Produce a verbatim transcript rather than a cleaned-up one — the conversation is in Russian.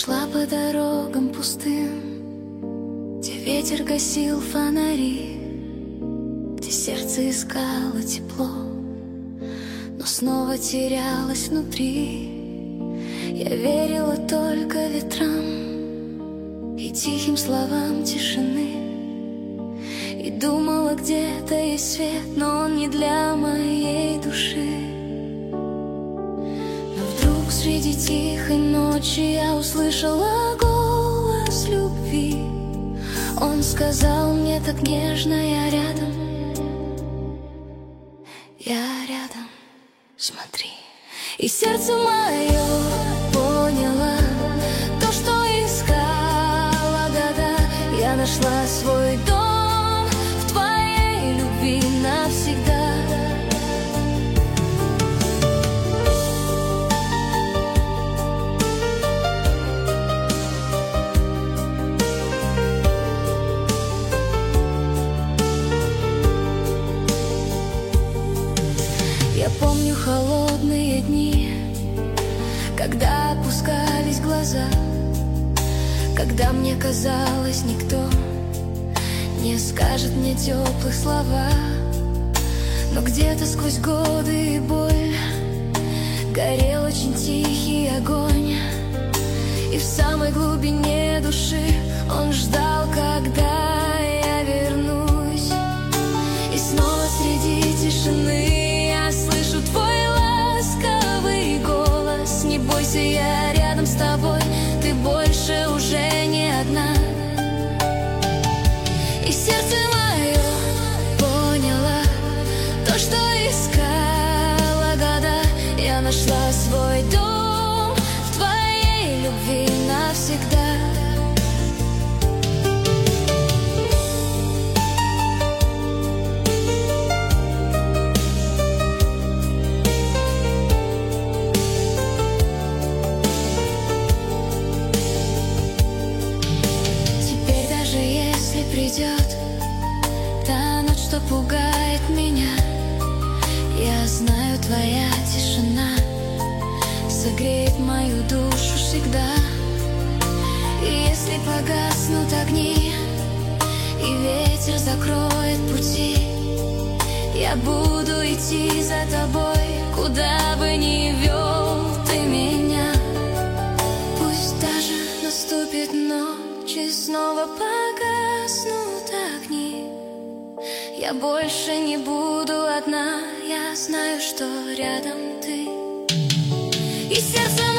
шла по дорогам пустым, где ветер гасил фонари, где сердце искало тепло, но снова терялось внутри. Я верила только ветрам и тихим словам тишины, и думала, где-то есть свет, но он не для моей души. Но вдруг среди тихой ночи я услышала голос любви. Он сказал мне так нежно: я рядом, я рядом, смотри. И сердце мое поняло то, что искала года. Я нашла свой дом в твоей любви навсегда. Я помню холодные дни, когда опускались глаза, когда мне казалось, никто не скажет мне теплых слова. Но где-то сквозь годы и боль горел очень тихий огонь, и в самой глубине души он ждал, когда я вернусь. И снова среди тишины я слышу твой ласковый голос: не бойся, я рядом с тобой, ты больше уже не одна. И сердце мое поняло то, что искала года. Я нашла свой дом в твоей любви навсегда. Придет та ночь, что пугает меня, я знаю, твоя тишина согреет мою душу всегда. И если погаснут огни и ветер закроет пути, я буду идти за тобой, куда бы ни вел ты меня. Пусть даже наступит ночь и снова погаснут огни, я больше не буду одна, я знаю, что рядом ты. И сердце